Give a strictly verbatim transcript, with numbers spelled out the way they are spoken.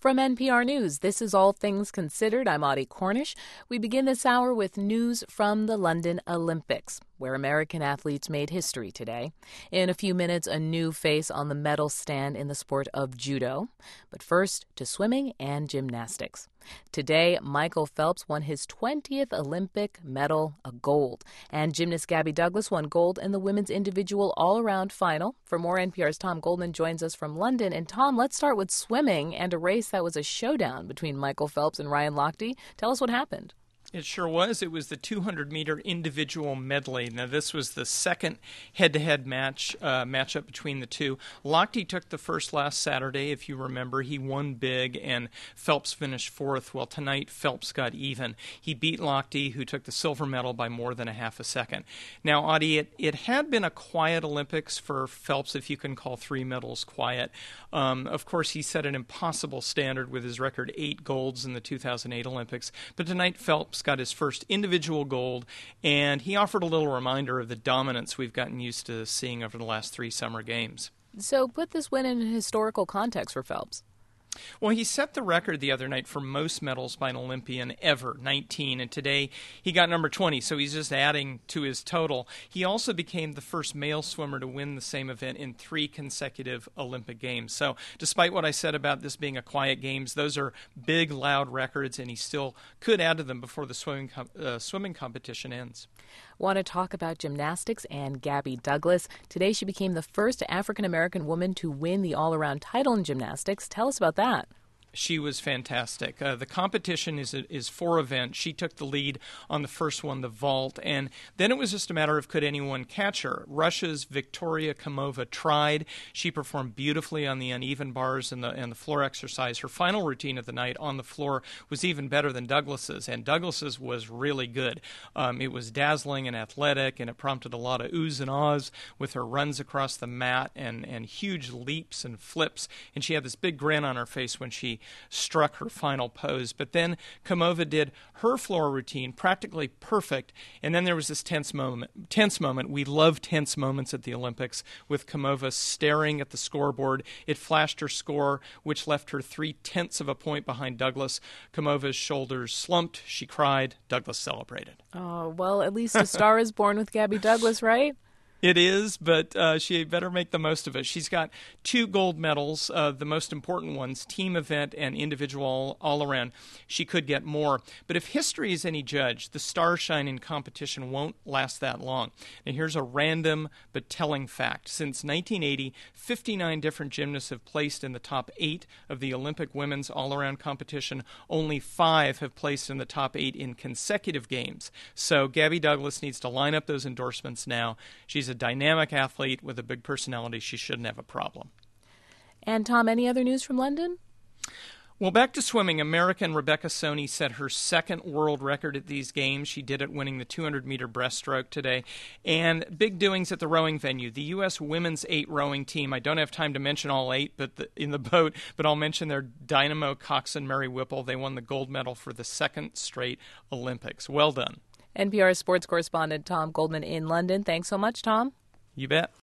From N P R News, this is All Things Considered. I'm Audie Cornish. We begin this hour with news from the London Olympics, where American athletes made history today. In a few minutes, a new face on the medal stand in the sport of judo. But first, to swimming and gymnastics. Today, Michael Phelps won his twentieth Olympic medal, a gold. And gymnast Gabby Douglas won gold in the women's individual all-around final. For more, N P R's Tom Goldman joins us from London. And Tom, let's start with swimming and a race that was a showdown between Michael Phelps and Ryan Lochte. Tell us what happened. It sure was. It was the two hundred meter individual medley. Now, this was the second head-to-head match uh, matchup between the two. Lochte took the first last Saturday, if you remember. He won big, and Phelps finished fourth. Well, tonight, Phelps got even. He beat Lochte, who took the silver medal by more than a half a second. Now, Audie, it, it had been a quiet Olympics for Phelps, if you can call three medals quiet. Um, of course, he set an impossible standard with his record eight golds in the two thousand eight Olympics. But tonight, Phelps got his first individual gold, and he offered a little reminder of the dominance we've gotten used to seeing over the last three summer games. So put this win in a historical context for Phelps. Well, he set the record the other night for most medals by an Olympian ever, nineteen, and today he got number twenty, so he's just adding to his total. He also became the first male swimmer to win the same event in three consecutive Olympic Games. So despite what I said about this being a quiet games, those are big, loud records, and he still could add to them before the swimming com- uh, swimming competition ends. Want to talk about gymnastics and Gabby Douglas. Today she became the first African-American woman to win the all-around title in gymnastics. Tell us about that. She was fantastic. Uh, the competition is is four events. She took the lead on the first one, the vault, and then it was just a matter of could anyone catch her. Russia's Victoria Komova tried. She performed beautifully on the uneven bars and the and the floor exercise. Her final routine of the night on the floor was even better than Douglas's, and Douglas's was really good. Um, it was dazzling and athletic, and it prompted a lot of oohs and ahs with her runs across the mat and, and huge leaps and flips, and she had this big grin on her face when she struck her final pose. But then Komova did her floor routine practically perfect, and then there was this tense moment. Tense moment. We love tense moments at the Olympics, with Komova staring at the scoreboard. It flashed her score, which left her three-tenths of a point behind Douglas. Komova's shoulders slumped. She cried. Douglas celebrated. Oh, well, at least a star is born with Gabby Douglas, right? It is, but uh, she better make the most of it. She's got two gold medals, uh, the most important ones, team event and individual all around. She could get more. But if history is any judge, the starshine in competition won't last that long. And here's a random but telling fact. Since nineteen eighty, fifty-nine different gymnasts have placed in the top eight of the Olympic women's all-around competition. Only five have placed in the top eight in consecutive games. So Gabby Douglas needs to line up those endorsements now. She's a dynamic athlete with a big personality. She shouldn't have a problem. And Tom, any other news from London? Well, back to swimming. American Rebecca Soni set her second world record at these games. She did it winning the two hundred meter breaststroke today. And big doings at the rowing venue. The U S women's eight rowing team, I don't have time to mention all eight but the, in the boat, but I'll mention their dynamo coxswain Mary Whipple. They won the gold medal for the second straight Olympics. Well done. N P R sports correspondent Tom Goldman in London. Thanks so much, Tom. You bet.